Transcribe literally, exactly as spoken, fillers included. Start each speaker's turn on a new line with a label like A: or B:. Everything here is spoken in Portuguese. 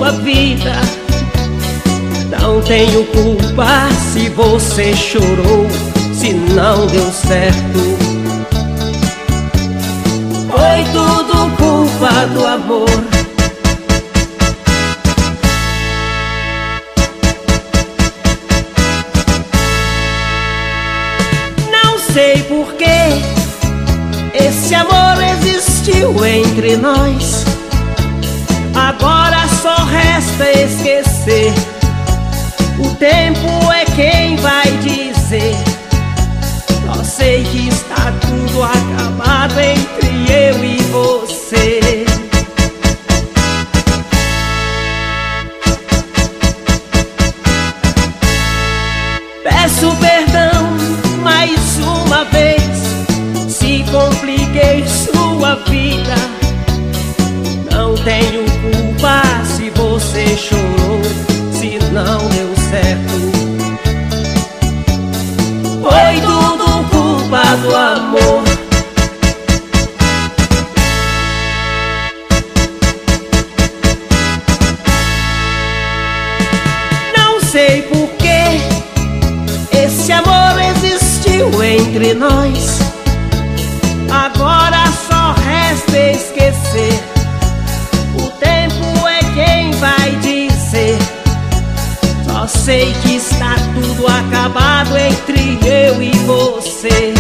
A: sua vida. Não tenho culpa se você chorou, se não deu certo. Foi tudo culpa do amor. Não sei por que esse amor existiu entre nós. Agora só resta esquecer. O tempo é quem vai dizer. Só sei que está tudo acabado entre eu e você. Peço perdão mais uma vez se compliquei sua vida. Não tenho culpa se você chorou, se não deu certo. Foi tudo culpa do amor. Não sei por que esse amor existiu entre nós. Agora só resta esquecer. O tempo é quem vai dizer. Só sei que está tudo acabado entre eu e você.